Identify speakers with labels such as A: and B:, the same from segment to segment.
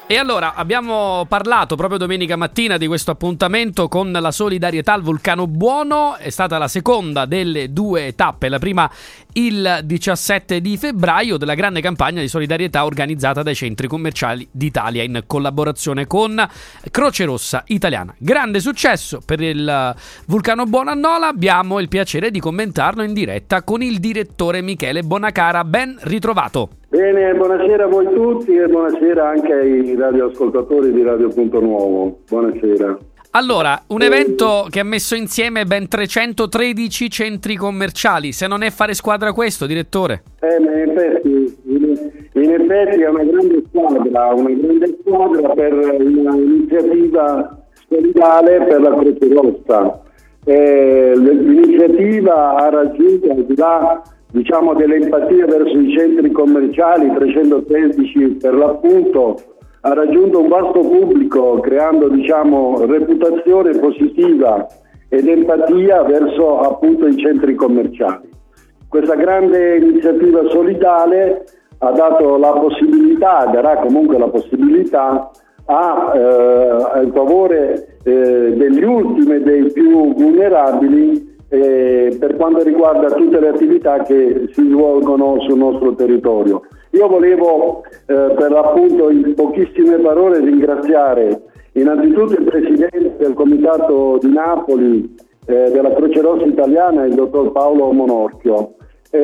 A: E allora abbiamo parlato proprio domenica mattina di questo appuntamento con la solidarietà al Vulcano Buono. È stata la seconda delle due tappe, la prima il 17 di febbraio, della grande campagna di solidarietà organizzata dai centri commerciali d'Italia in collaborazione con Croce Rossa Italiana. Grande successo per il Vulcano Buono a Nola. Abbiamo il piacere di commentarlo in diretta con il direttore Michele Bonacara. Ben ritrovato.
B: Bene, buonasera a voi tutti e buonasera anche ai radioascoltatori di Radio Punto Nuovo. Buonasera.
A: Allora, un evento che ha messo insieme ben 313 centri commerciali. Se non è fare squadra questo, direttore?
B: In effetti è una grande squadra per un'iniziativa solidale per la Croce Rossa. L'iniziativa ha raggiunto, al di là dell'empatia verso i centri commerciali, 313 per l'appunto, ha raggiunto un vasto pubblico creando reputazione positiva ed empatia verso appunto i centri commerciali. Questa grande iniziativa solidale ha dato la possibilità, darà comunque la possibilità in favore degli ultimi e dei più vulnerabili per quanto riguarda tutte le attività che si svolgono sul nostro territorio. Io volevo per l'appunto in pochissime parole ringraziare innanzitutto il presidente del comitato di Napoli della Croce Rossa Italiana, il dottor Paolo Monorchio,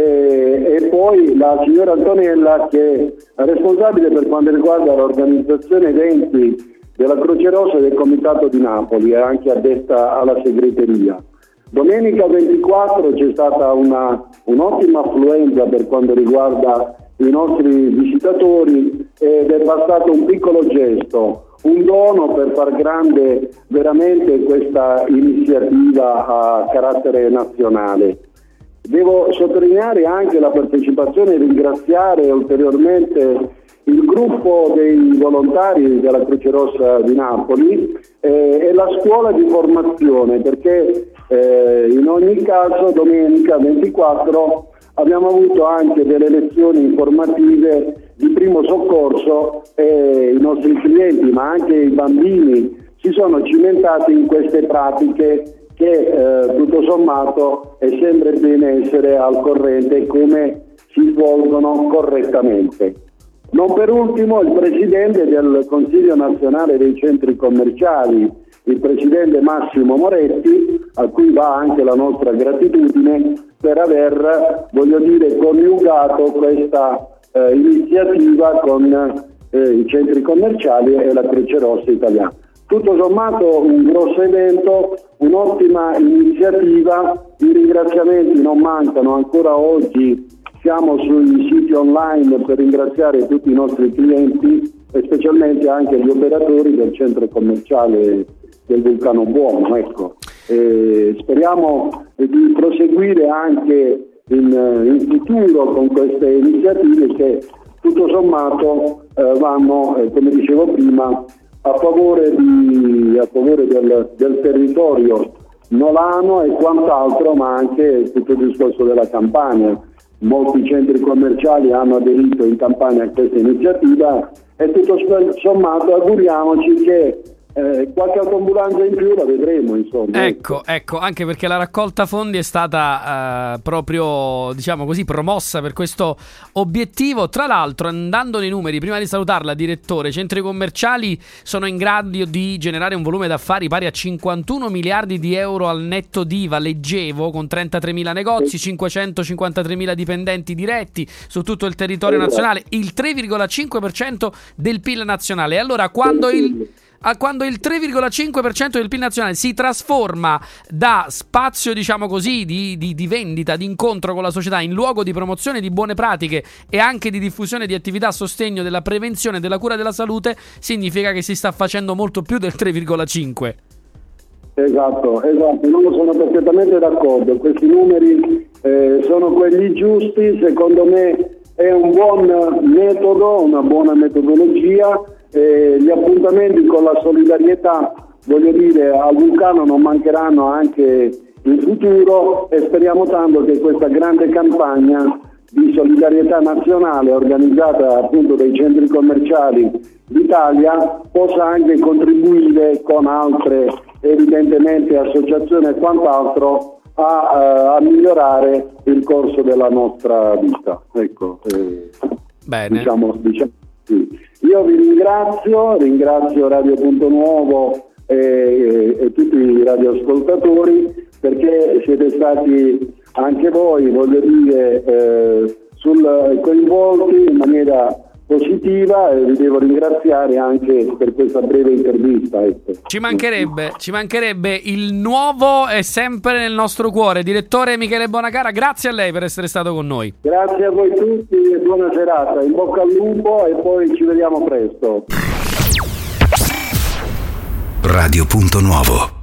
B: e poi la signora Antonella, che è responsabile per quanto riguarda l'organizzazione eventi della Croce Rossa e del comitato di Napoli, e anche addetta alla segreteria. Domenica 24 c'è stata un'ottima affluenza per quanto riguarda i nostri visitatori ed è bastato un piccolo gesto, un dono per far grande veramente questa iniziativa a carattere nazionale. Devo sottolineare anche la partecipazione e ringraziare ulteriormente il gruppo dei volontari della Croce Rossa di Napoli e la scuola di formazione, perché in ogni caso domenica 24 abbiamo avuto anche delle lezioni informative di primo soccorso e i nostri clienti, ma anche i bambini, si sono cimentati in queste pratiche che tutto sommato è sempre bene essere al corrente come si svolgono correttamente. Non per ultimo il presidente del Consiglio Nazionale dei Centri Commerciali, il presidente Massimo Moretti, a cui va anche la nostra gratitudine per aver, coniugato questa iniziativa con i centri commerciali e la Croce Rossa Italiana. Tutto sommato un grosso evento, un'ottima iniziativa, i ringraziamenti non mancano ancora oggi. Siamo sui siti online per ringraziare tutti i nostri clienti e specialmente anche gli operatori del centro commerciale del Vulcano Buono. Speriamo di proseguire anche in futuro con queste iniziative che tutto sommato vanno, come dicevo prima, a favore del territorio nolano e quant'altro, ma anche tutto il discorso della Campania. Molti centri commerciali hanno aderito in Campania a questa iniziativa e tutto sommato auguriamoci che qualche autoambulanza in più la vedremo, insomma.
A: Ecco, anche perché la raccolta fondi è stata proprio, promossa per questo obiettivo. Tra l'altro, andando nei numeri, prima di salutarla, direttore, i centri commerciali sono in grado di generare un volume d'affari pari a 51 miliardi di euro al netto d'IVA, leggevo, con 33.000 negozi, 553.000 dipendenti diretti su tutto il territorio nazionale, il 3,5% del PIL nazionale. E allora quando il 3,5% del PIL nazionale si trasforma da spazio, di vendita, di incontro con la società, in luogo di promozione di buone pratiche e anche di diffusione di attività a sostegno della prevenzione e della cura della salute, significa che si sta facendo molto più del 3,5%.
B: Esatto, non sono perfettamente d'accordo. Questi numeri sono quelli giusti, secondo me è un buon metodo, una buona metodologia. Gli appuntamenti con la solidarietà, al Vulcano non mancheranno anche in futuro e speriamo tanto che questa grande campagna di solidarietà nazionale organizzata appunto dai centri commerciali d'Italia possa anche contribuire con altre evidentemente associazioni e quant'altro a migliorare il corso della nostra vita. Ecco,
A: bene.
B: Diciamo sì. Io vi ringrazio Radio Punto Nuovo e tutti i radioascoltatori, perché siete stati anche voi, voglio dire, coinvolti in maniera positiva, e vi devo ringraziare anche per questa breve intervista. Ecco.
A: Ci mancherebbe, il nuovo è sempre nel nostro cuore. Direttore Michele Bonacara, grazie a lei per essere stato con noi.
B: Grazie a voi tutti e buona serata, in bocca al lupo e poi ci vediamo presto.
C: Radio Punto Nuovo.